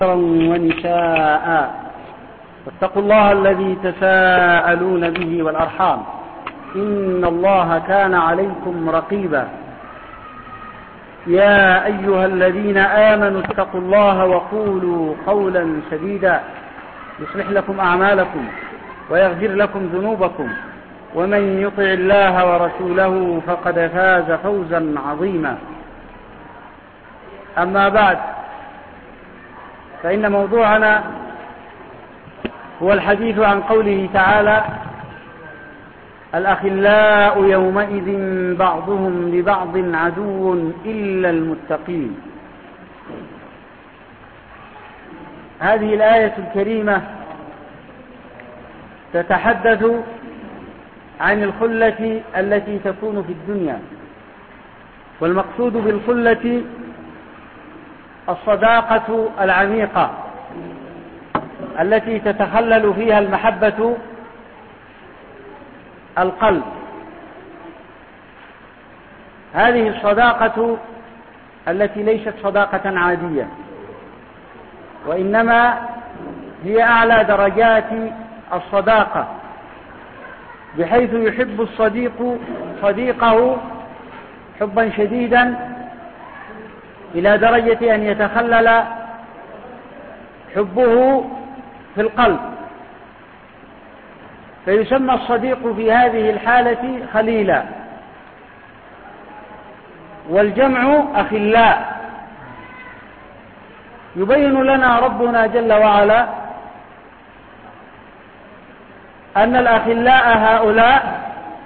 ونساء واتقوا الله الذي تساءلون به والأرحام إن الله كان عليكم رقيبا. يا أيها الذين آمنوا اتقوا الله وقولوا قولا سديدا يصلح لكم أعمالكم ويغفر لكم ذنوبكم ومن يطع الله ورسوله فقد فاز فوزا عظيما. أما بعد، فإن موضوعنا هو الحديث عن قوله تعالى: الأخلاء يومئذ بعضهم لبعض عدو إلا المتقين. هذه الآية الكريمة تتحدث عن الخلة التي تكون في الدنيا، والمقصود بالخلة الصداقة العميقة التي تتخلل فيها المحبة القلب. هذه الصداقة التي ليست صداقة عادية، وإنما هي أعلى درجات الصداقة، بحيث يحب الصديق صديقه حبا شديدا إلى درجة أن يتخلل حبه في القلب، فيسمى الصديق في هذه الحالة خليلا، والجمع أخلاء. يبين لنا ربنا جل وعلا أن الأخلاء هؤلاء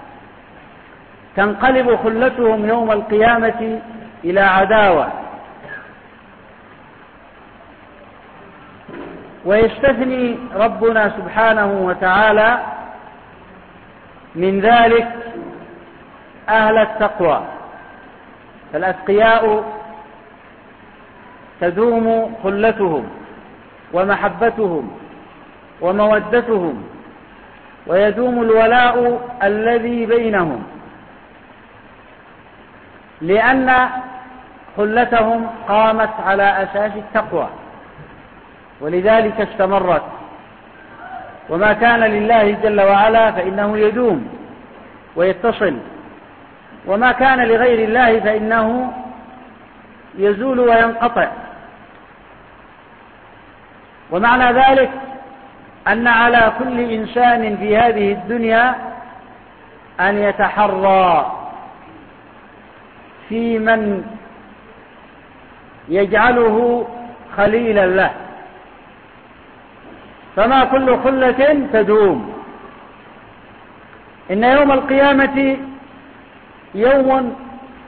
تنقلب خلتهم يوم القيامة إلى عداوة، ويستثني ربنا سبحانه وتعالى من ذلك أهل التقوى. فالأتقياء تدوم خلتهم ومحبتهم ومودتهم، ويدوم الولاء الذي بينهم، لأن خلتهم قامت على أساس التقوى، ولذلك استمرت. وما كان لله جل وعلا فإنه يدوم ويتصل، وما كان لغير الله فإنه يزول وينقطع. ومعنى ذلك أن على كل إنسان في هذه الدنيا أن يتحرى في من يجعله خليلا له، فما كل خلة تدوم. إن يوم القيامة يوم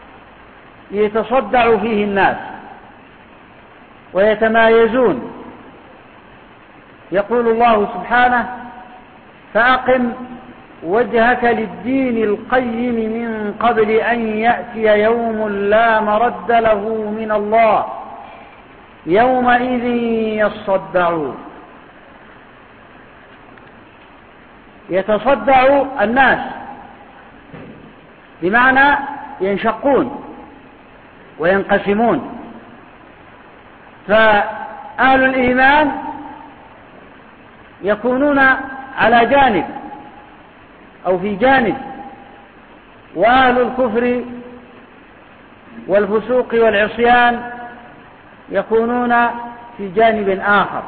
يتصدع فيه الناس ويتمايزون. يقول الله سبحانه: فأقم وجهك للدين القيم من قبل أن يأتي يوم لا مرد له من الله يومئذ يصدعون. يتصدع الناس بمعنى ينشقون وينقسمون. فأهل الإيمان يكونون على جانب أو في جانب، وأهل الكفر والفسوق والعصيان يكونون في جانب آخر.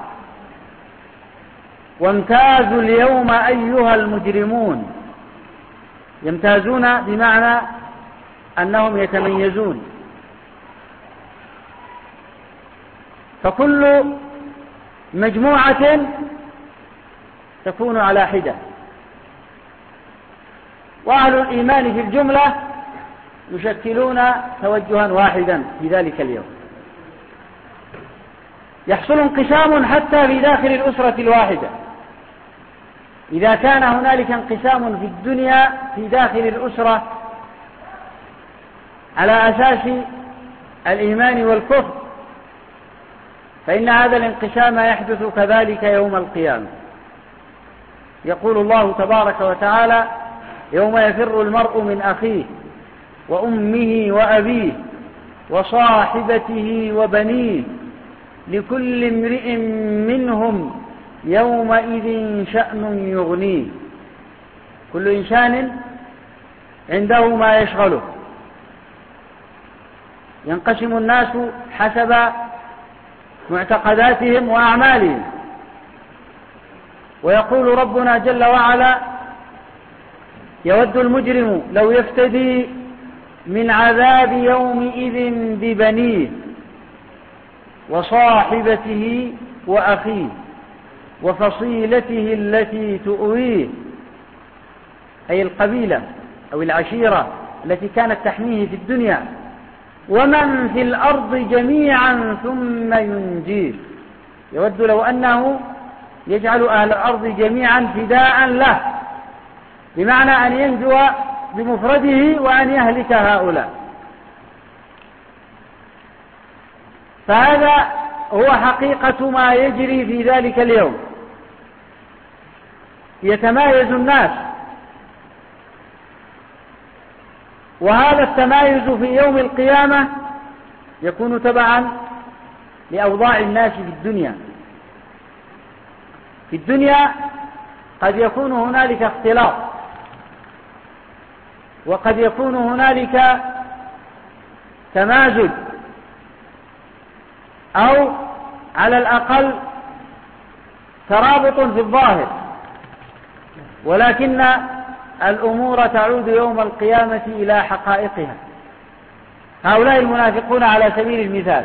وامتازوا اليوم أيها المجرمون. يمتازون بمعنى أنهم يتميزون. فكل مجموعة تكون على حدة، وأهل الإيمان في الجملة يشكلون توجها واحدا في ذلك اليوم. يحصل انقسام حتى في داخل الأسرة الواحدة. إذا كان هنالك انقسام في الدنيا في داخل الأسرة على أساس الإيمان والكفر، فإن هذا الانقسام يحدث كذلك يوم القيامة. يقول الله تبارك وتعالى: يوم يفر المرء من أخيه وأمه وأبيه وصاحبته وبنيه لكل امرئ منهم يومئذ شأن يغنيه. كل إنسان عنده ما يشغله. ينقسم الناس حسب معتقداتهم وأعمالهم. ويقول ربنا جل وعلا: يود المجرم لو يفتدي من عذاب يومئذ ببنيه وصاحبته وأخيه وفصيلته التي تؤويه، أي القبيلة أو العشيرة التي كانت تحميه في الدنيا، ومن في الأرض جميعا ثم ينجيه. يود لو أنه يجعل أهل الأرض جميعا فداء له، بمعنى أن ينجو بمفرده وأن يهلك هؤلاء. فهذا هو حقيقة ما يجري في ذلك اليوم. يتمايز الناس، وهذا التمايز في يوم القيامة يكون تبعا لأوضاع الناس في الدنيا. في الدنيا قد يكون هنالك اختلاط، وقد يكون هنالك تمازج، أو على الأقل ترابط في الظاهر، ولكن الأمور تعود يوم القيامة إلى حقائقها. هؤلاء المنافقون على سبيل المثال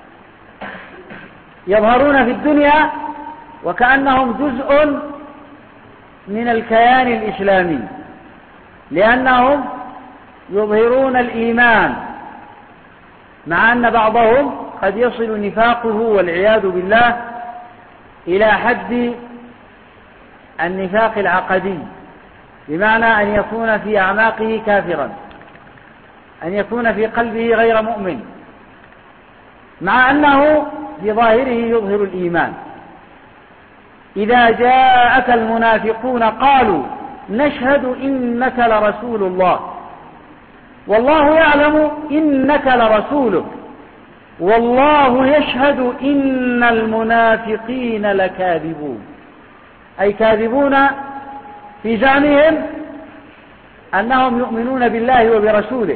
يظهرون في الدنيا وكأنهم جزء من الكيان الإسلامي، لأنهم يظهرون الإيمان، مع أن بعضهم قد يصل نفاقه والعياذ بالله إلى حد النفاق العقدي، بمعنى أن يكون في أعماقه كافرا، أن يكون في قلبه غير مؤمن، مع أنه في ظاهره يظهر الإيمان. إذا جاءك المنافقون قالوا نشهد إنك لرسول الله والله يعلم إنك لرسوله والله يشهد إن المنافقين لكاذبون، أي كاذبون في زعمهم أنهم يؤمنون بالله وبرسوله.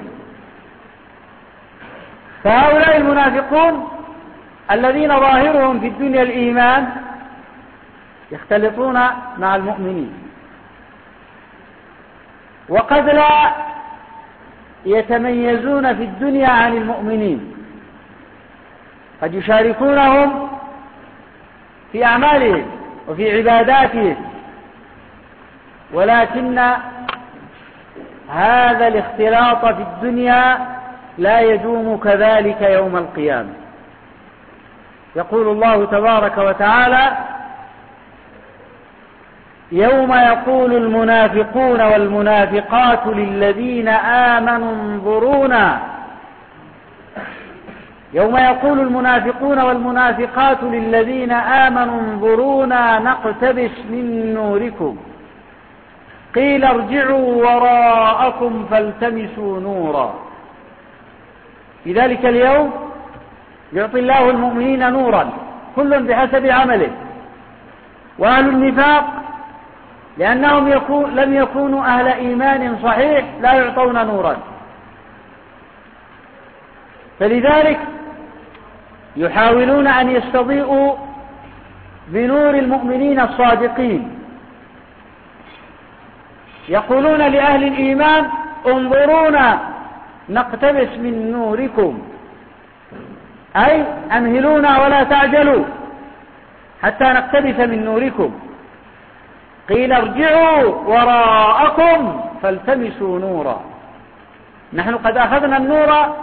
فهؤلاء المنافقون الذين ظاهرهم في الدنيا الإيمان يختلطون مع المؤمنين، وقد لا يتميزون في الدنيا عن المؤمنين، قد يشاركونهم في أعمالهم وفي عباداتهم، ولكن هذا الاختلاط في الدنيا لا يدوم كذلك يوم القيامة. يقول الله تبارك وتعالى: يوم يقول المنافقون والمنافقات للذين آمنوا انظرونا يوم يقول المنافقون والمنافقات للذين آمنوا انظرونا نقتبس من نوركم قيل ارجعوا وراءكم فالتمسوا نورا. في ذلك اليوم يعطي الله المؤمنين نورا كل بحسب عمله، وأهل النفاق لأنهم لم يكونوا أهل إيمان صحيح لا يعطون نورا، فلذلك يحاولون أن يستضيئوا بنور المؤمنين الصادقين. يقولون لأهل الإيمان انظرونا نقتبس من نوركم، أي أمهلونا ولا تعجلوا حتى نقتبس من نوركم. قيل ارجعوا وراءكم فالتمسوا نورا. نحن قد أخذنا النور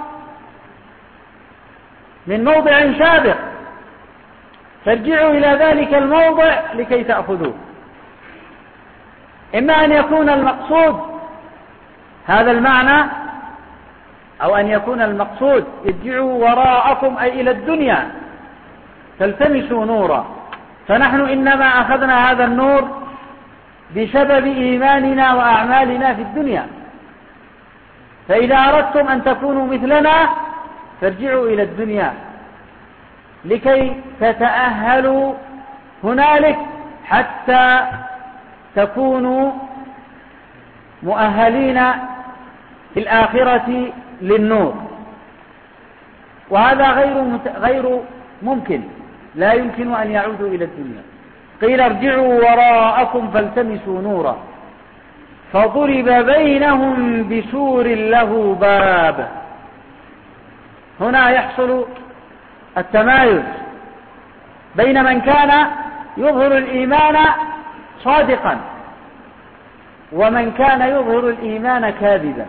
من موضع سابق، فارجعوا إلى ذلك الموضع لكي تأخذوه. إما أن يكون المقصود هذا المعنى، أو أن يكون المقصود ارجعوا وراءكم أي إلى الدنيا فالتمسوا نورا. فنحن إنما أخذنا هذا النور بسبب إيماننا وأعمالنا في الدنيا، فإذا أردتم أن تكونوا مثلنا فارجعوا إلى الدنيا لكي تتأهلوا هنالك حتى تكونوا مؤهلين في الآخرة للنور. وهذا غير ممكن، لا يمكن أن يعودوا إلى الدنيا. قيل ارجعوا وراءكم فالتمسوا نورا فضرب بينهم بسور له باب. هنا يحصل التمايز بين من كان يظهر الإيمان صادقا ومن كان يظهر الإيمان كاذبا.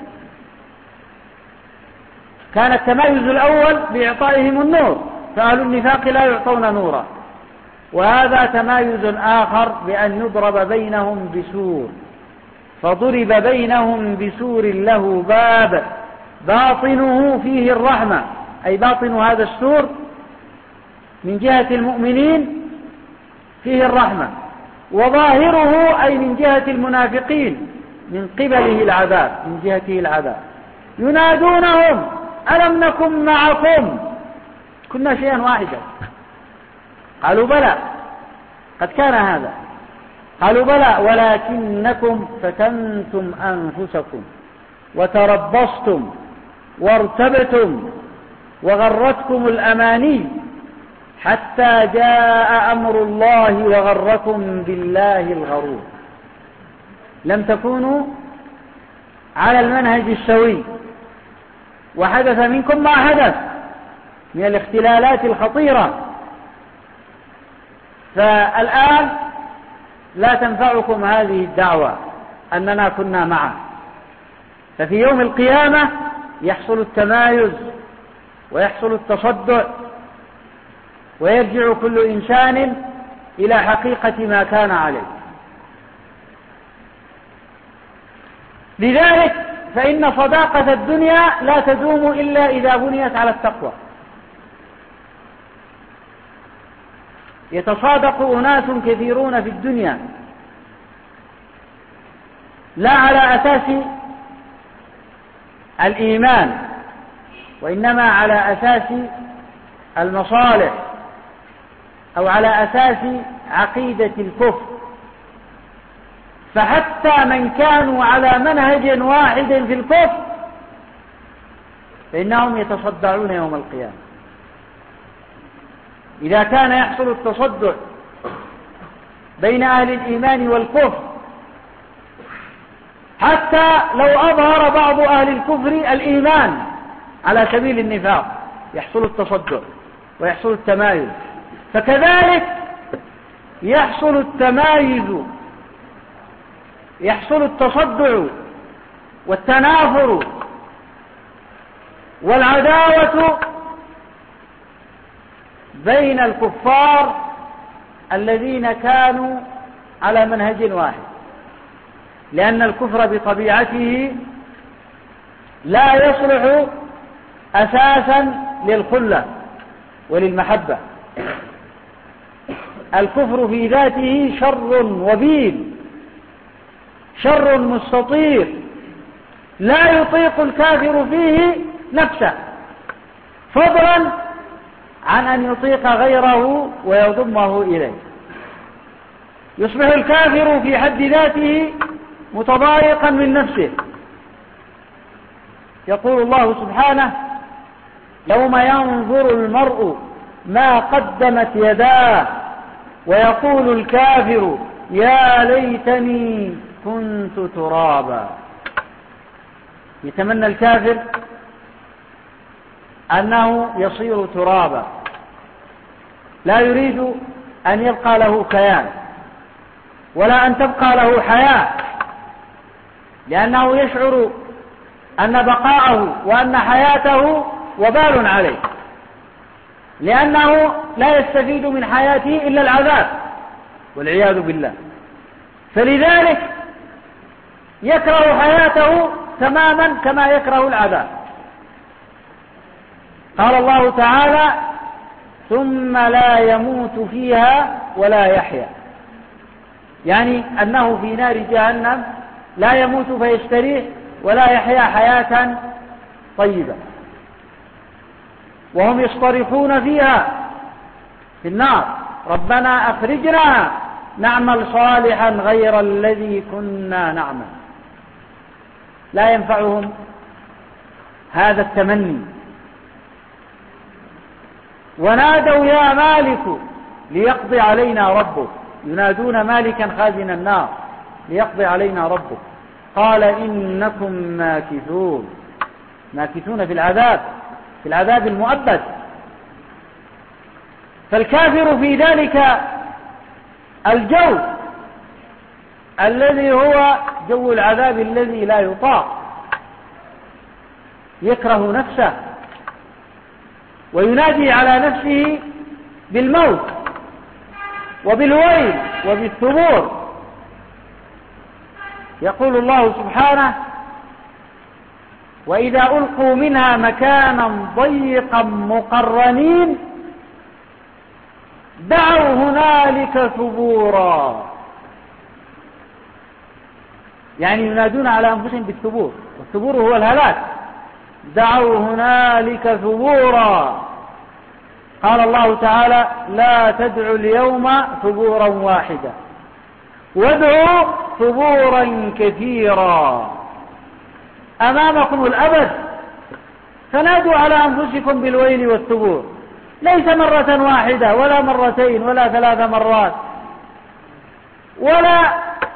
كان التمايز الأول بإعطائهم النور، فأهل النفاق لا يعطون نورا، وهذا تمايز آخر بأن يضرب بينهم بسور فضرب بينهم بسور له باب باطنه فيه الرحمة، أي باطن هذا السور من جهة المؤمنين فيه الرحمة، وظاهره أي من جهة المنافقين من قبله العذاب، من جهته العذاب. ينادونهم ألم نكن معكم كنا شيئا واحدا؟ قالوا بلى قد كان هذا. قالوا بلى ولكنكم فتنتم أنفسكم وتربصتم وارتبتم وغرتكم الأماني حتى جاء أمر الله وغركم بالله الغرور. لم تكونوا على المنهج السوي، وحدث منكم ما حدث من الاختلالات الخطيرة، فالآن لا تنفعكم هذه الدعوة أننا كنا معه. ففي يوم القيامة يحصل التمايز ويحصل التصدع، ويرجع كل إنسان إلى حقيقة ما كان عليه. لذلك فإن صداقة الدنيا لا تدوم إلا إذا بنيت على التقوى. يتصادق أناس كثيرون في الدنيا لا على أساس الإيمان، وإنما على أساس المصالح أو على أساس عقيدة الكفر. فحتى من كانوا على منهج واحد في الكفر فإنهم يتصدعون يوم القيامة. إذا كان يحصل التصدع بين أهل الإيمان والكفر، حتى لو أظهر بعض أهل الكفر الإيمان على سبيل النفاق يحصل التصدع ويحصل التمايز، فكذلك يحصل التمايز، يحصل التصدع والتنافر والعداوة بين الكفار الذين كانوا على منهج واحد، لأن الكفر بطبيعته لا يصلح أساسا للخلة وللمحبة. الكفر في ذاته شر وبيل، شر مستطير لا يطيق الكافر فيه نفسه، فضلا عن أن يطيق غيره ويضمه إليه. يصبح الكافر في حد ذاته متضايقا من نفسه. يقول الله سبحانه: يوم ينظر المرء ما قدمت يداه ويقول الكافر يا ليتني كنت ترابا. يتمنى الكافر أنه يصير ترابا، لا يريد أن يبقى له كيان ولا أن تبقى له حياة، لأنه يشعر أن بقاءه وأن حياته وبال عليه، لأنه لا يستفيد من حياته إلا العذاب والعياذ بالله. فلذلك يكره حياته تماما كما يكره العذاب. قال الله تعالى: ثم لا يموت فيها ولا يحيا، يعني أنه في نار جهنم لا يموت فيستريح ولا يحيا حياة طيبة، وهم يصطرخون فيها في النار: ربنا أخرجنا نعمل صالحا غير الذي كنا نعمل. لا ينفعهم هذا التمني. ونادوا يا مالك ليقضي علينا ربك، ينادون مالكا خازن النار ليقضي علينا ربك. قال إنكم ماكثون، ماكثون في العذاب المؤبد. فالكافر في ذلك الجو الذي هو جو العذاب الذي لا يطاق يكره نفسه وينادي على نفسه بالموت وبالويل وبالثبور. يقول الله سبحانه: وإذا ألقوا منها مكانا ضيقا مقرنين دعوا هنالك ثبورا. يعني ينادون على أنفسهم بالثبور، والثبور هو الهلاك. دعوا هنالك ثبورا. قال الله تعالى: لا تدعوا اليوم ثبورا واحدا وادعوا ثبورا كثيرا. أمامكم الأبد، فنادوا على أنفسكم بالويل والثبور، ليس مرة واحدة ولا مرتين ولا 3 مرات ولا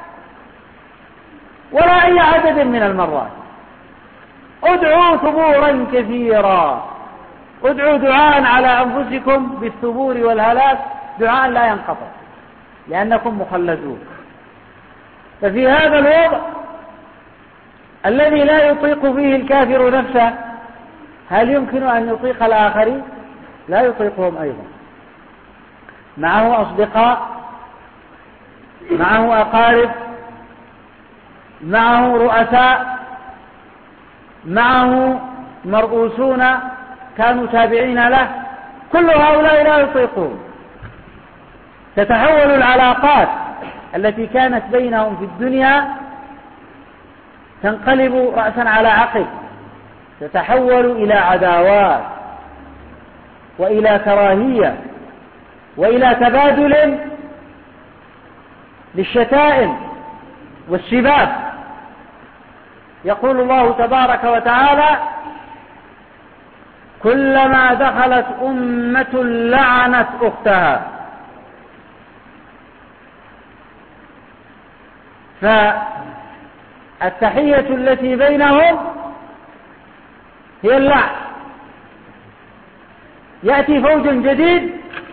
أي عدد من المرات. ادعوا ثبورا كثيرا. ادعوا دعاء على أنفسكم بالثبور والهلاك، دعاء لا ينقطع لأنكم مخلدون. ففي هذا الوضع الذي لا يطيق فيه الكافر نفسه، هل يمكن أن يطيق الآخرين؟ لا يطيقهم أيضا. معه أصدقاء، معه أقارب، معه رؤساء، معه مرؤوسون كانوا تابعين له، كل هؤلاء لا يطيقون. تتحول العلاقات التي كانت بينهم في الدنيا تنقلب رأسا على عقب، تتحول إلى عداوات وإلى كراهية وإلى تبادل للشتائم والسباب. يقول الله تبارك وتعالى: كلما دخلت أمة لعنت أختها. فالتحية التي بينهم هي اللعن. يأتي فوج جديد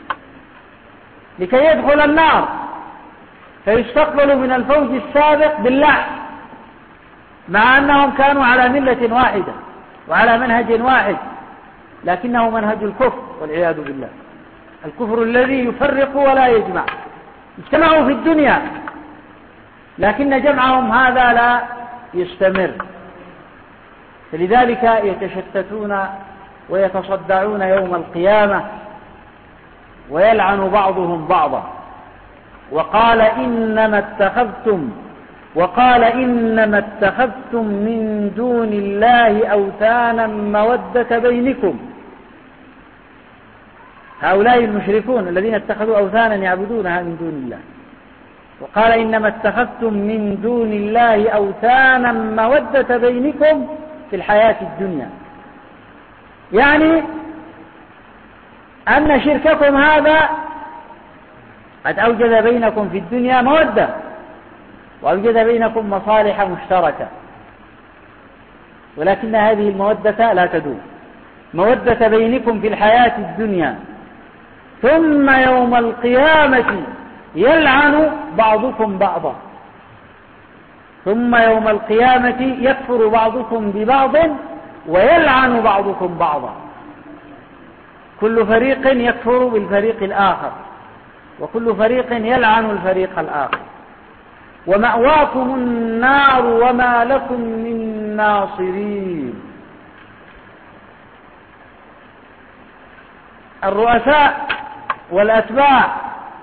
لكي يدخل النار فيستقبل من الفوج السابق باللعن، مع أنهم كانوا على ملة واحدة وعلى منهج واحد، لكنه منهج الكفر والعياذ بالله. الكفر الذي يفرق ولا يجمع. اجتمعوا في الدنيا لكن جمعهم هذا لا يستمر، فلذلك يتشتتون ويتصدعون يوم القيامة ويلعن بعضهم بعضا. وقال إنما اتخذتم من دون الله أوثانا مودة بينكم. هؤلاء المشركون الذين اتخذوا أوثانا يعبدونها من دون الله. وقال إنما اتخذتم من دون الله أوثانا مودة بينكم في الحياة الدنيا، يعني أن شرككم هذا قد أوجد بينكم في الدنيا مودة وأوجد بينكم مصالح مشتركة، ولكن هذه المودة لا تدوم. مودة بينكم في الحياة الدنيا، ثم يوم القيامة يلعن بعضكم بعضا، ثم يوم القيامة يكفر بعضكم ببعض ويلعن بعضكم بعضا. كل فريق يكفر بالفريق الآخر وكل فريق يلعن الفريق الآخر. ومأواكم النار وما لكم من ناصرين. الرؤساء والأتباع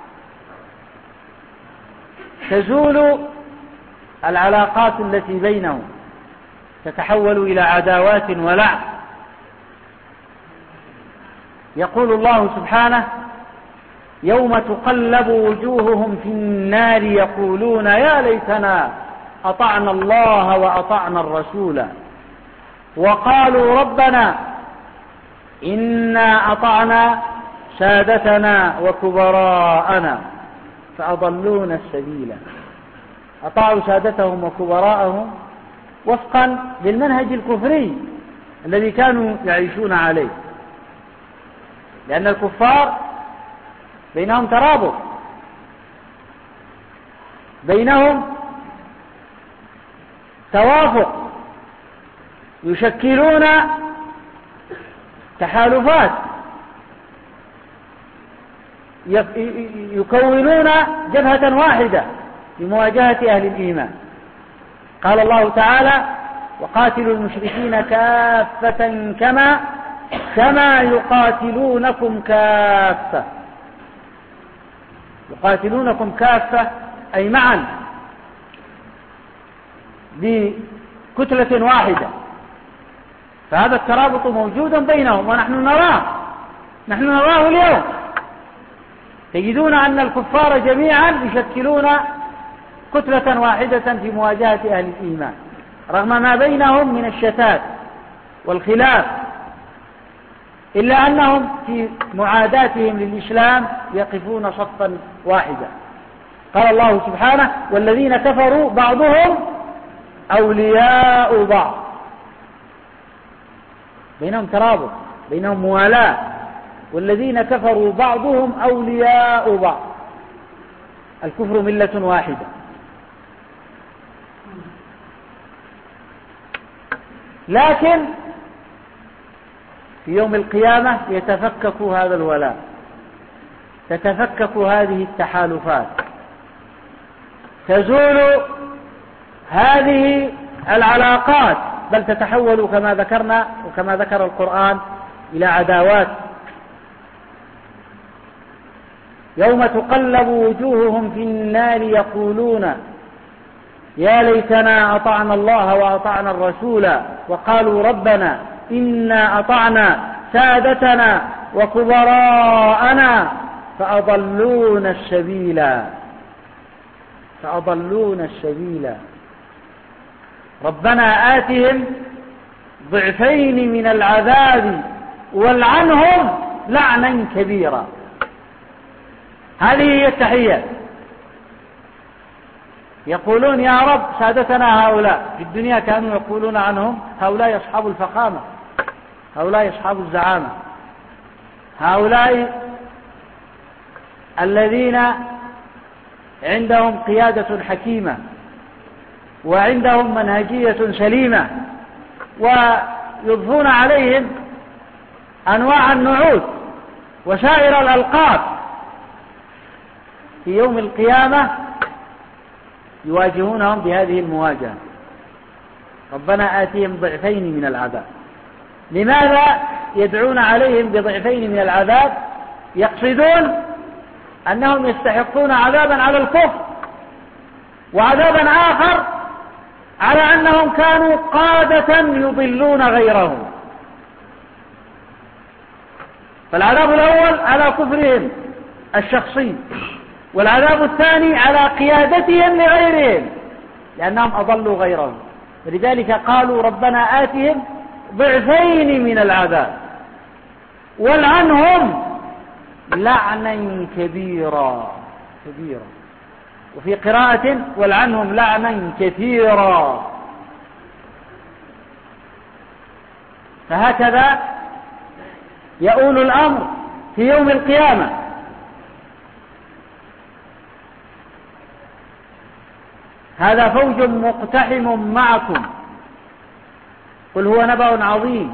تزول العلاقات التي بينهم، تتحول إلى عداوات ولعن. يقول الله سبحانه: يوم تقلب وجوههم في النار يقولون يا ليتنا أطعنا الله وأطعنا الرسول وقالوا ربنا إنا أطعنا سادتنا وكبراءنا فأضلونا السبيل. أطاعوا سادتهم وكبراءهم وفقا للمنهج الكفري الذي كانوا يعيشون عليه، لأن الكفار بينهم ترابط، بينهم توافق، يشكلون تحالفات، يكونون جبهة واحدة لمواجهة أهل الإيمان. قال الله تعالى وقاتلوا المشركين كافة كما يقاتلونكم كافة. يقاتلونكم كافة أي معا بكتلة واحدة، فهذا الترابط موجود بينهم ونحن نراه اليوم. تجدون أن الكفار جميعا يشكلون كتلة واحدة في مواجهة أهل الإيمان رغم ما بينهم من الشتات والخلاف، إلا أنهم في معاداتهم للإسلام يقفون صفا واحدا. قال الله سبحانه والذين كفروا بعضهم أولياء بعض، بينهم ترابط، بينهم موالاة. والذين كفروا بعضهم أولياء بعض، الكفر ملة واحدة. لكن في يوم القيامة يتفكك هذا الولاء، تتفكك هذه التحالفات، تزول هذه العلاقات، بل تتحول كما ذكرنا وكما ذكر القرآن إلى عداوات. يوم تقلب وجوههم في النار يقولون يا ليتنا أطعنا الله وأطعنا الرسول وقالوا ربنا إنا أطعنا سادتنا وكبراءنا فأضلونا السبيل. ربنا آتهم ضعفين من العذاب والعنهم لعنا كبيرا. هذه هي التحية. يقولون يا رب سادتنا هؤلاء، في الدنيا كانوا يقولون عنهم هؤلاء أصحاب الفخامة، هؤلاء أصحاب الزعامة، هؤلاء الذين عندهم قيادة حكيمة وعندهم منهجية سليمة، ويضفون عليهم أنواع النعوت وسائر الألقاب. في يوم القيامة يواجهونهم بهذه المواجهة. ربنا آتيهم ضعفين من العذاب. لماذا يدعون عليهم بضعفين من العذاب؟ يقصدون أنهم يستحقون عذابا على الكفر وعذابا آخر على أنهم كانوا قادة يضلون غيرهم. فالعذاب الأول على كفرهم الشخصي، والعذاب الثاني على قيادتهم لغيرهم لأنهم أضلوا غيرهم. لذلك قالوا ربنا آتهم ضعفين من العذاب والعنهم لعنا كبيرا. وفي قراءة والعنهم لعنا كثيرا. فهكذا يؤول الأمر في يوم القيامة. هذا فوج مقتحم معكم، قل هو نبأ عظيم.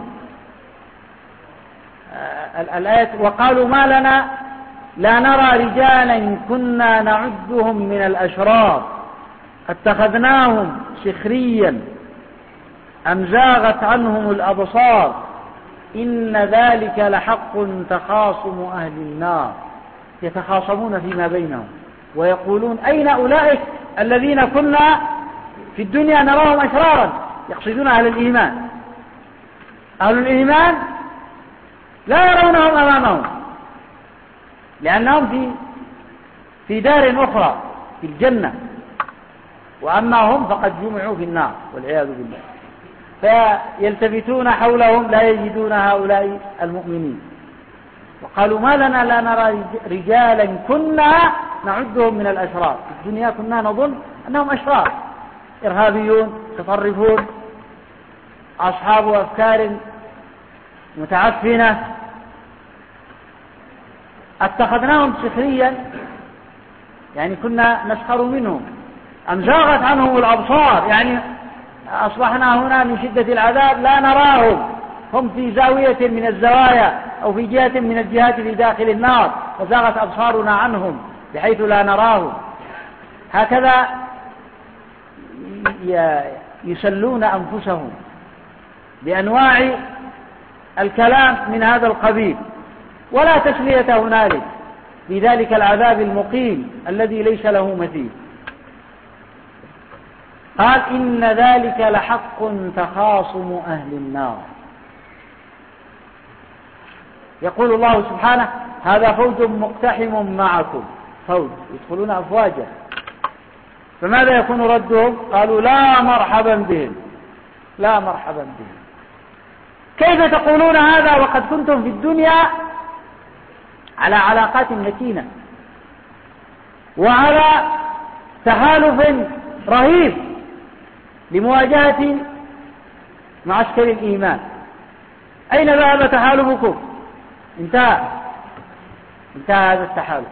الآية وقالوا ما لنا لا نرى رجالا كنا نعدهم من الأشرار اتخذناهم سخريا أم زاغت عنهم الأبصار إن ذلك لحق تخاصم أهل النار. يتخاصمون فيما بينهم ويقولون أين أولئك الذين كنا في الدنيا نراهم أشرارا؟ يقصدون أهل الإيمان. أهل الإيمان لا يرونهم أمامهم، لأنهم في دار أخرى في الجنة، وأما هم فقد جمعوا في النار والعياذ بالله. فيلتفتون حولهم لا يجدون هؤلاء المؤمنين، وقالوا ما لنا لا نرى رجالا كنا نعدهم من الأشرار. في الدنيا كنا نظن أنهم أشرار، إرهابيون متطرفون أصحاب أفكار متعفنة، اتخذناهم سخريا، يعني كنا نسخر منهم. أم زاغت عنهم الأبصار، يعني أصبحنا هنا من شدة العذاب لا نراهم، هم في زاوية من الزوايا أو في جهة من الجهات في داخل النار، وزاغت أبصارنا عنهم بحيث لا نراهم. هكذا يسلون أنفسهم بأنواع الكلام من هذا القبيل، ولا تسلية هنالك بذلك العذاب المقيم الذي ليس له مثيل. قال إن ذلك لحق تخاصم أهل النار. يقول الله سبحانه هذا فوج مقتحم معكم، فوج يدخلون أفواجا، فماذا يكون ردهم؟ قالوا لا مرحبا بهم، لا مرحبا بهم. كيف تقولون هذا وقد كنتم في الدنيا على علاقات متينة وعلى تحالف رهيب لمواجهة معسكر الإيمان؟ أين ذهب تحالفكم؟ انتهى هذا التحالف.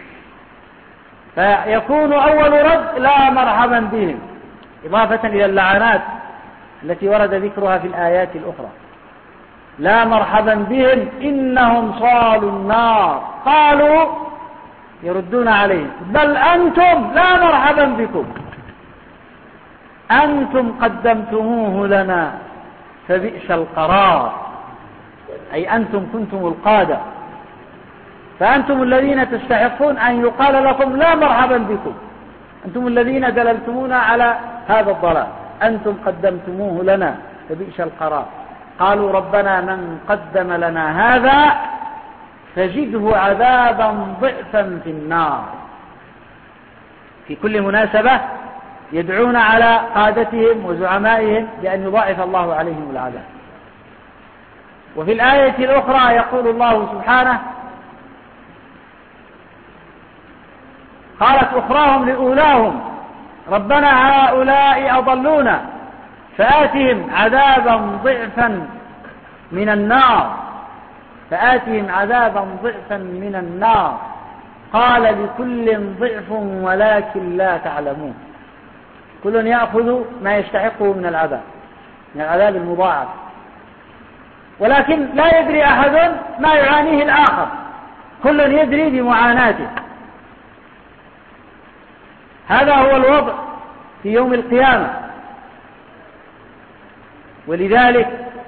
فيكون أول رد لا مرحبا بهم، إضافة إلى اللعنات التي ورد ذكرها في الآيات الأخرى. لا مرحبا بهم إنهم صالوا النار. قالوا يردون عليهم بل أنتم لا مرحبا بكم، أنتم قدمتموه لنا فبئس القرار، أي أنتم كنتم القادة، فأنتم الذين تستحقون أن يقال لكم لا مرحبا بكم، أنتم الذين دللتمونا على هذا الضلال، أنتم قدمتموه لنا فبئس القرار. قالوا ربنا من قدم لنا هذا فزده عذابا ضعفا في النار. في كل مناسبة يدعون على قادتهم وزعمائهم بأن يضاعف الله عليهم العذاب. وفي الآية الأخرى يقول الله سبحانه قالت أخراهم لأولاهم ربنا هؤلاء أضلونا فآتهم عذابا ضعفا من النار، فآتهم عذابا ضعفا من النار. قال لكل ضعف ولكن لا تعلمون. كل يأخذ ما يستحقه من العذاب، من العذاب المضاعف، ولكن لا يدري أحد ما يعانيه الآخر، كل يدري بمعاناته. هذا هو الوضع في يوم القيامة. ولذلك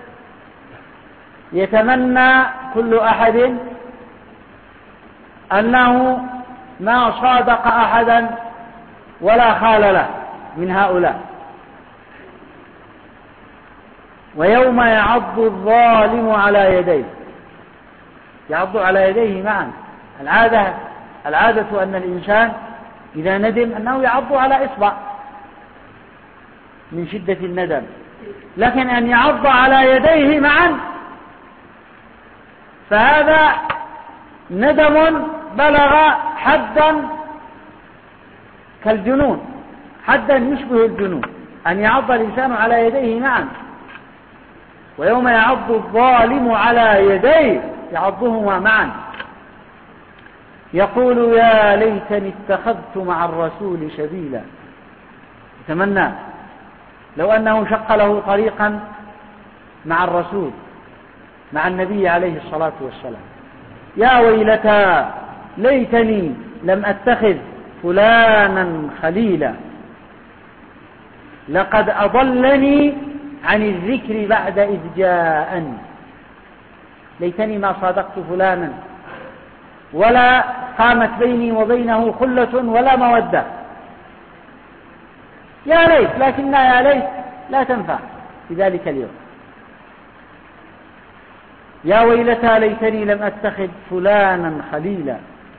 يتمنى كل أحد أنه ما صادق أحدا ولا خال له من هؤلاء. ويوم يعض الظالم على يديه، يعض على يديه معا. العادة أن الإنسان إذا ندم أنه يعض على إصبع من شدة الندم، لكن أن يعض على يديه معا فهذا ندم بلغ حدا كالجنون، حدا يشبه الجنون، أن يعض الإنسان على يديه معا. ويوم يعض الظالم على يديه يعضهما معا يقول يا ليتني اتخذت مع الرسول سبيلا. يتمنى لو أنه شق له طريقا مع الرسول، مع النبي عليه الصلاة والسلام. يا ويلتى ليتني لم أتخذ فلانا خليلا لقد أضلني عن الذكر بعد إذ جاءني. ليتني ما صادقت فلانا ولا قامت بيني وبينه خلة ولا مودة. يا ليت، لكنها يا ليت لا تنفع في ذلك اليوم. يا ويلتى ليتني لم أتخذ فلانا خليلا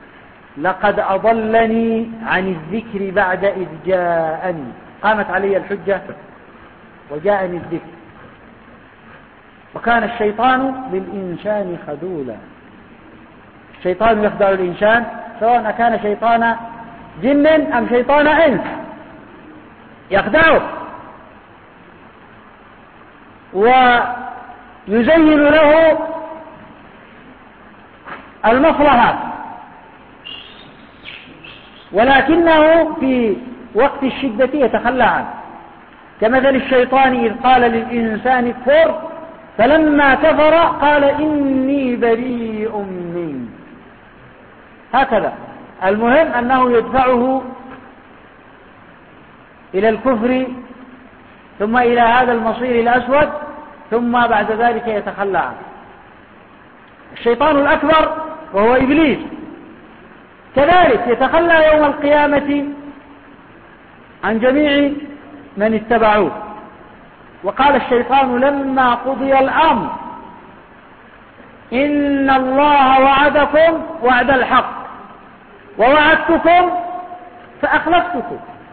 لقد أضلني عن الذكر بعد إذ جاءني. قامت علي الحجة وجاءني الذكر. وكان الشيطان للإنسان خذولا. الشيطان يخدع الإنسان سواء كان شيطان جن أم شيطان إنس، يخدعه ويزين له المصلحة، ولكنه في وقت الشدة يتخلى عنه، كمثل الشيطان إذ قال للإنسان كفر فلما كفر قال إني بريء منك. هكذا المهم أنه يدفعه إلى الكفر ثم إلى هذا المصير الأسود، ثم بعد ذلك يتخلى عنه. الشيطان الأكبر وهو إبليس كذلك يتخلى يوم القيامة عن جميع من اتبعوه. وقال الشيطان لما قضي الأمر إن الله وعدكم وعد الحق ووعدتكم فأخلفتكم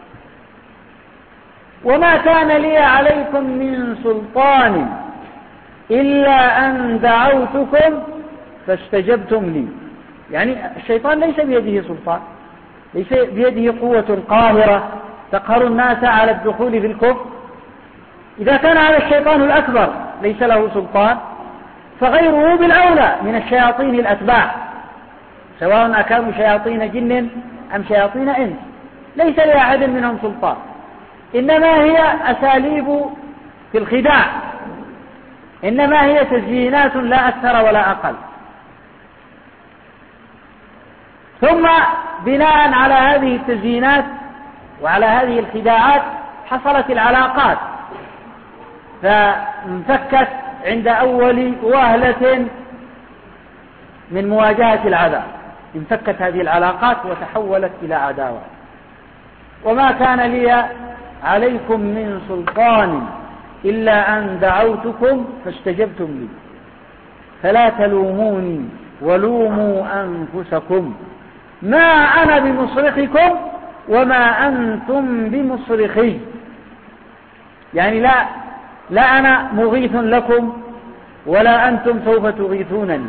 وما كان لي عليكم من سلطان إلا أن دعوتكم فاستجبتم لي. يعني الشيطان ليس بيده سلطان، ليس بيده قوة قاهرة تقهر الناس على الدخول في الكفر. إذا كان هذا الشيطان الأكبر ليس له سلطان، فغيره بالأولى من الشياطين الأتباع، سواء أكانوا شياطين جن أم شياطين إنس، ليس لأحد منهم سلطان، إنما هي أساليب في الخداع، إنما هي تزيينات لا أكثر ولا أقل. ثم بناء على هذه التزيينات وعلى هذه الخداعات حصلت العلاقات، فانفكت عند أول وهلة من مواجهة العذاب، انفكت هذه العلاقات وتحولت إلى عداوة. وما كان لي عليكم من سلطان إلا أن دعوتكم فاستجبتم لي فلا تلوموني ولوموا أنفسكم ما أنا بمصرخكم وما أنتم بمصرخي. يعني لا أنا مغيث لكم ولا أنتم سوف تغيثونني،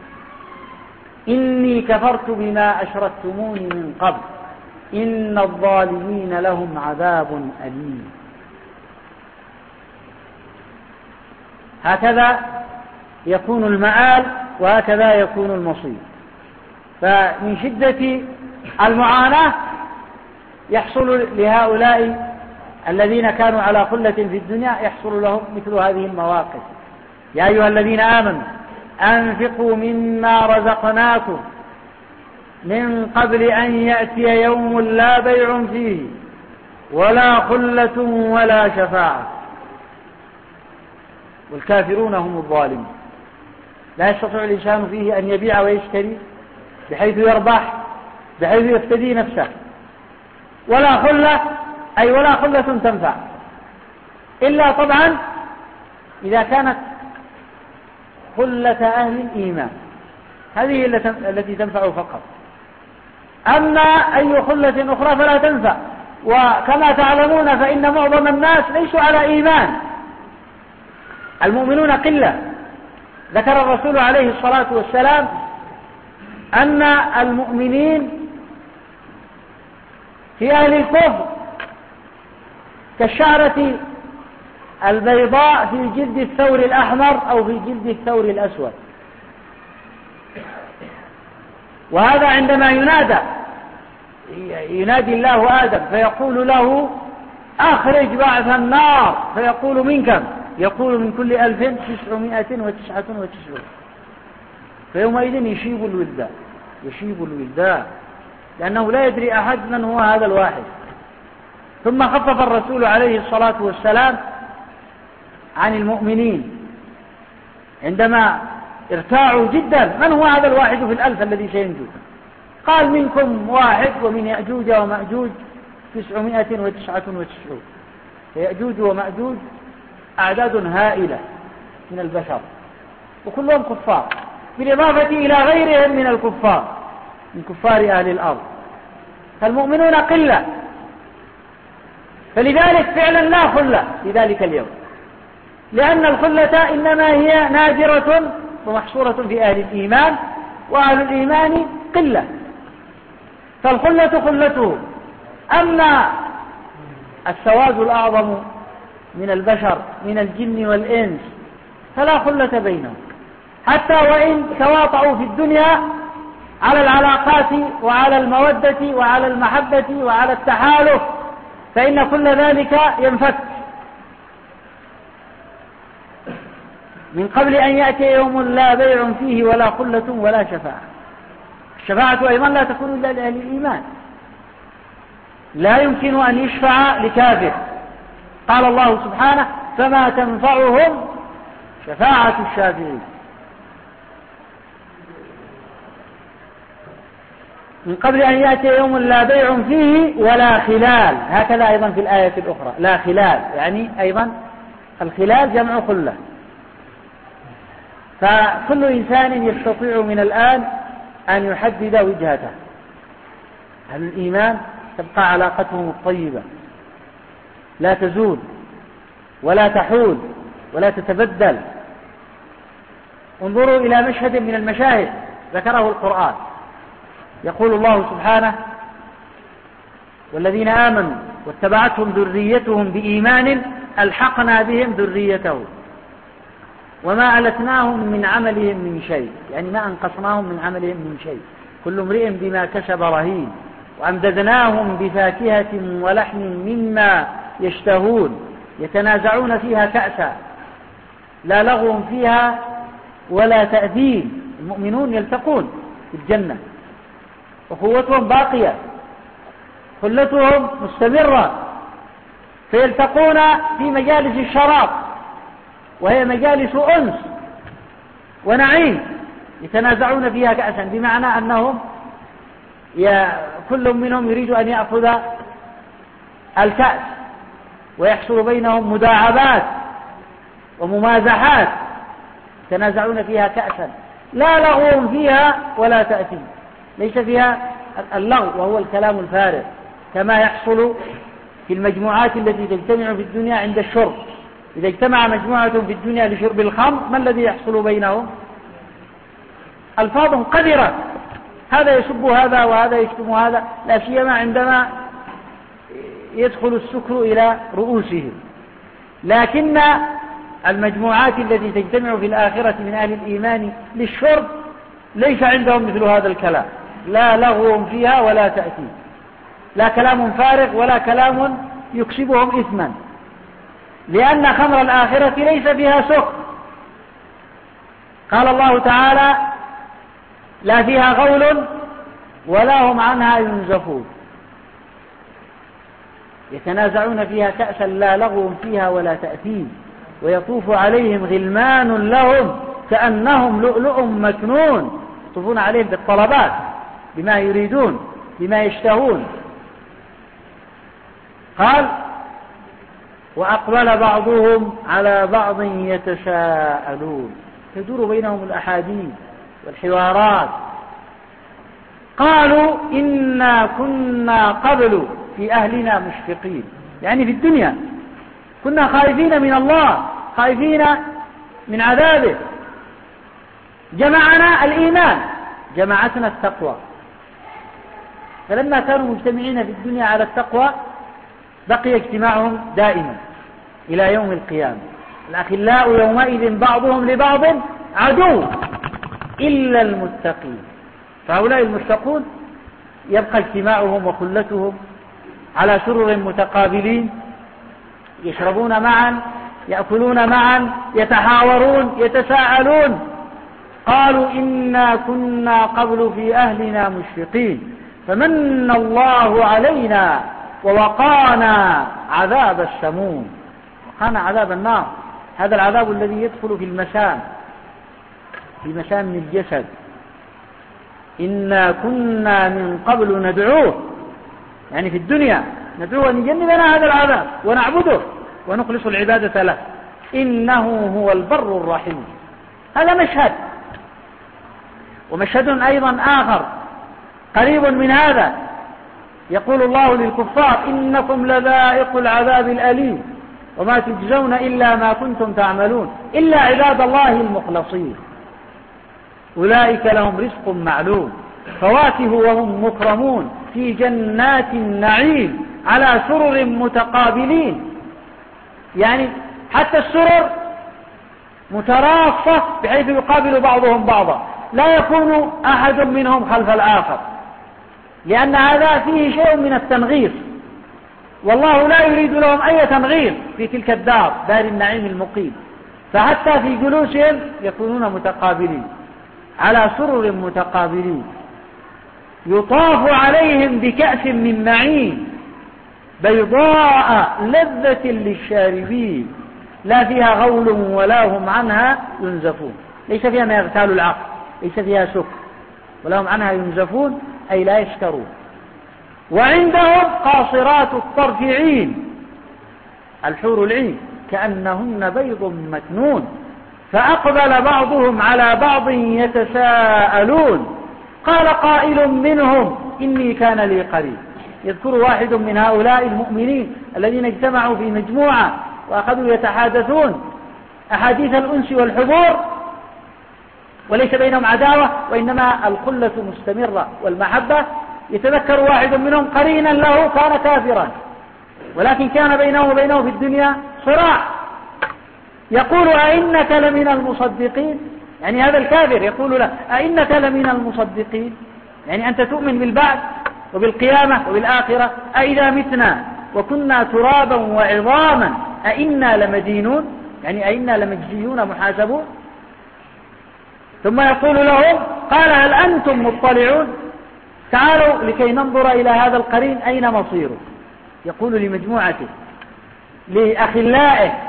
إني كفرت بما أشركتموني من قبل إن الظالمين لهم عذاب أليم. هكذا يكون المآل وهكذا يكون المصير. فمن شدة المعاناة يحصل لهؤلاء الذين كانوا على خلة في الدنيا يحصل لهم مثل هذه المواقف. يا أيها الذين آمنوا أنفقوا مما رزقناكم من قبل أن يأتي يوم لا بيع فيه ولا خلة ولا شفاعة والكافرون هم الظالمون. لا يستطيع الإنسان فيه أن يبيع ويشتري بحيث يربح، بحيث يفتدي نفسه، ولا خلة، أي ولا خلة تنفع، إلا طبعا إذا كانت خلة أهل الإيمان، هذه التي تنفع فقط. أما أي خلة أخرى فلا تنفع. وكما تعلمون فإن معظم الناس ليسوا على إيمان، المؤمنون قلة. ذكر الرسول عليه الصلاة والسلام أن المؤمنين في أهل الكفر كالشعرة البيضاء في جلد الثور الأحمر أو في جلد الثور الأسود. وهذا عندما ينادي الله آدم فيقول له أخرج بعث النار، فيقول من كم؟ يقول من كل 1999. فيومئذ يشيب الولدان لأنه لا يدري أحد من هو هذا الواحد. ثم خفف الرسول عليه الصلاة والسلام عن المؤمنين عندما ارتاعوا جدا من هو هذا الواحد في الألف الذي سينجو. قال منكم واحد ومن يأجوج ومأجوج 999. فيأجوج ومأجوج أعداد هائلة من البشر وكلهم كفار بالإضافة إلى غيرهم من الكفار. من كفار أهل الأرض، فالمؤمنون قلة، فلذلك فعلا لا خلة في ذلك اليوم، لأن الخلة إنما هي نادرة ومحصورة في أهل الإيمان، وأهل الإيمان قلة، فالخلة خلته. أما السواد الأعظم من البشر من الجن والإنس فلا خلة بينهم، حتى وإن تواطؤوا في الدنيا على العلاقات وعلى المودة وعلى المحبة وعلى التحالف، فإن كل ذلك ينفك من قبل أن يأتي يوم لا بيع فيه ولا خلة ولا شفاعة. الشفاعة أيضا لا تكون إلا لأهل الإيمان، لا يمكن أن يشفع لكافر. قال الله سبحانه: فما تنفعهم شفاعة الشافعين. من قبل أن يأتي يوم لا بيع فيه ولا خلال، هكذا أيضا في الآية الأخرى لا خلال، يعني أيضا الخلال جمع خلة. فكل إنسان يستطيع من الآن أن يحدد وجهته. أهل الإيمان تبقى علاقتهم الطيبة لا تزول ولا تحول ولا تتبدل. انظروا إلى مشهد من المشاهد ذكره القرآن، يقول الله سبحانه: والذين آمنوا واتبعتهم ذريتهم بإيمان ألحقنا بهم ذريتهم وما ألتناهم من عملهم من شيء، يعني ما أنقصناهم من عملهم من شيء، كل امرئ بما كسب رهين، وأمددناهم بفاكهة ولحم مما يشتهون يتنازعون فيها كأسا لا لغو فيها ولا تأثيم. المؤمنون يلتقون في الجنة، أخوتهم باقية، خلتهم مستمرة، فيلتقون في مجالس الشراب وهي مجالس أنس ونعيم، يتنازعون فيها كأسا، بمعنى أنهم كل منهم يريد أن يأخذ الكأس، ويحصل بينهم مداعبات وممازحات، يتنازعون فيها كأسا لا لغو فيها ولا تأثيم، ليس فيها اللغو وهو الكلام الفارغ كما يحصل في المجموعات التي تجتمع في الدنيا عند الشرب. إذا اجتمع مجموعة في الدنيا لشرب الخمر ما الذي يحصل بينهم؟ ألفاظ قذرة، هذا يسب هذا وهذا يشتم هذا، لا سيما عندما يدخل السكر إلى رؤوسهم. لكن المجموعات التي تجتمع في الآخرة من أهل الإيمان للشرب ليس عندهم مثل هذا الكلام، لا لغو فيها ولا تأثير، لا كلام فارغ ولا كلام يكسبهم إثما، لأن خمر الآخرة ليس فيها سكر. قال الله تعالى: لا فيها غول ولا هم عنها ينزفون، يتنازعون فيها كأسا لا لغو فيها ولا تأثيم، ويطوف عليهم غلمان لهم كأنهم لؤلؤ مكنون، يطوفون عليهم بالطلبات بما يريدون بما يشتهون. قال: وأقبل بعضهم على بعض يتساءلون، تدور بينهم الأحاديث والحوارات. قالوا: إنا كنا قبل في أهلنا مشفقين، يعني في الدنيا كنا خائفين من الله، خائفين من عذابه، جمعنا الإيمان، جمعتنا التقوى، فلما كانوا مجتمعين في الدنيا على التقوى بقي اجتماعهم دائما إلى يوم القيامة. الأخلاء يومئذ بعضهم لبعض عدو إلا المتقين، فهؤلاء المتقون يبقى اجتماعهم وخلتهم على سرر متقابلين، يشربون معا، يأكلون معا، يتحاورون، يتساءلون. قالوا: إنا كنا قبل في أهلنا مشفقين فمن الله علينا ووقانا عذاب السموم. وقانا عذاب النار، هذا العذاب الذي يدخل في المسام، في مسام الجسد. إنا كنا من قبل ندعوه، يعني في الدنيا ندعوه أن يجنبنا هذا العذاب ونعبده ونخلص العبادة له، إنه هو البر الرحيم. هذا مشهد. ومشهد أيضا آخر قريب من هذا. يقول الله للكفار إنكم لذائق العذاب الأليم وما تجزون إلا ما كنتم تعملون إلا عباد الله المخلصين أولئك لهم رزق معلوم فواكه وهم مكرمون في جنات النعيم على سرر متقابلين. يعني حتى السرر متراصة بحيث يقابل بعضهم بعضا، لا يكون أحد منهم خلف الآخر، لأن هذا فيه شيء من التنغيص، والله لا يريد لهم أي تنغيص في تلك الدار، دار النعيم المقيم. فحتى في جلوسهم يكونون متقابلين على سرر متقابلين، يطاف عليهم بكأس من معين بيضاء لذة للشاربين لا فيها غول ولا هم عنها ينزفون. ليس فيها ما يغتال العقل، ليس فيها سكر، ولا هم عنها ينزفون أي لا يشكرون. وعندهم قاصرات الطرف عين، الحور العين كأنهن بيض مكنون، فأقبل بعضهم على بعض يتساءلون قال قائل منهم إني كان لي قريب. يذكر واحد من هؤلاء المؤمنين الذين اجتمعوا في مجموعة وأخذوا يتحادثون أحاديث الأنس والحضور، وليس بينهم عداوة وإنما الخلة مستمرة والمحبة. يتذكر واحد منهم قرينا له كان كافرا، ولكن كان بينه وبينه في الدنيا صراع، يقول أئنك لمن المصدقين، يعني هذا الكافر يقول له أئنك لمن المصدقين، يعني أنت تؤمن بالبعث وبالقيامة وبالآخرة، أئذا متنا وكنا ترابا وعظاما أئنا لمدينون، يعني أئنا لمجزيون محاسبون. ثم يقول لهم قال هل أنتم مطلعون، تعالوا لكي ننظر إلى هذا القرين أين مصيره. يقول لمجموعته لأخلائه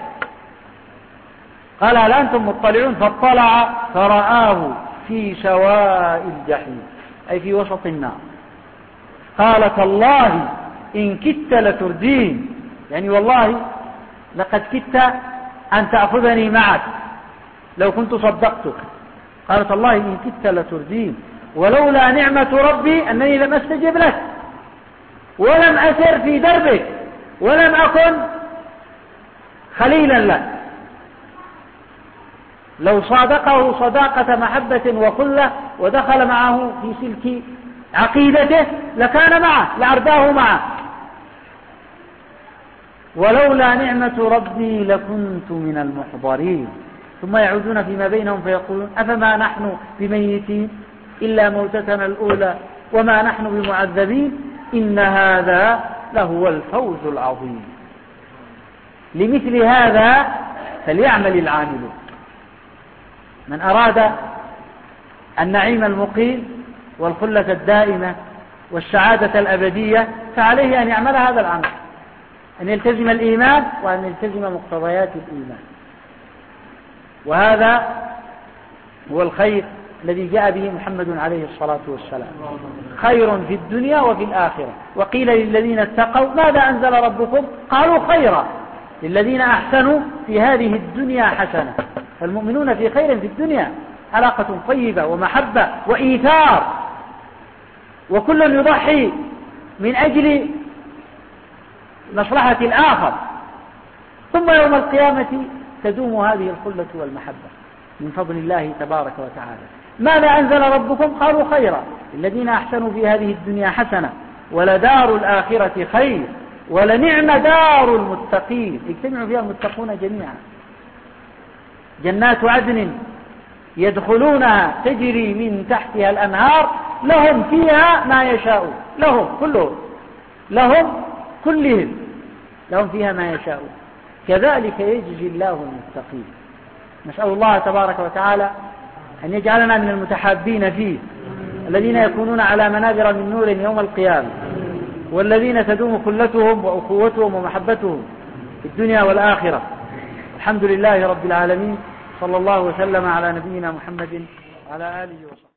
قال هل أنتم مطلعون، فاطلع فرآه في سواء الجحيم أي في وسط النار. قال تالله إن كدت لتردين، يعني والله لقد كدت أن تأخذني معك لو كنت صدقتك. قالت الله إن كدت لتردين ولولا نعمة ربي أنني لم أستجب لك ولم أسر في دربك ولم أكن خليلا لك. لو صادقه صداقة محبة وخلة ودخل معه في سلك عقيدته لكان معه لأرداه معه. ولولا نعمة ربي لكنت من المحضرين. ثم يعودون فيما بينهم فيقولون أفما نحن بميتين إلا موتتنا الأولى وما نحن بمعذبين إن هذا لهو الفوز العظيم. لمثل هذا فليعمل العاملون. من أراد النعيم المقيم والخلة الدائمة والسعادة الأبدية فعليه أن يعمل هذا العمل، أن يلتزم الإيمان وأن يلتزم مقتضيات الإيمان. وهذا هو الخير الذي جاء به محمد عليه الصلاة والسلام، خير في الدنيا وفي الآخرة. وقيل للذين اتقوا ماذا أنزل ربكم قالوا خيرا للذين أحسنوا في هذه الدنيا حسنة. فالمؤمنون في خير في الدنيا، علاقة طيبة ومحبة وإيثار، وكل يضحي من أجل مصلحة الآخر. ثم يوم القيامة تدوم هذه الخلة والمحبة من فضل الله تبارك وتعالى. ماذا أنزل ربكم قالوا خيرا الذين أحسنوا في هذه الدنيا حسنة ولدار الآخرة خير ولنعم دار المتقين يجتمع فيها المتقون جميعا. جنات عدن يدخلونها تجري من تحتها الأنهار لهم فيها ما يشاءون، لهم كلهم، لهم كلهم لهم فيها ما يشاءون كذلك يجزي الله المتقين. نسأل الله تبارك وتعالى أن يجعلنا من المتحابين فيه الذين يكونون على منابر من نور يوم القيامة، والذين تدوم خلتهم وأخوتهم ومحبتهم في الدنيا والآخرة. الحمد لله رب العالمين، صلى الله وسلم على نبينا محمد وعلى آله وصحبه.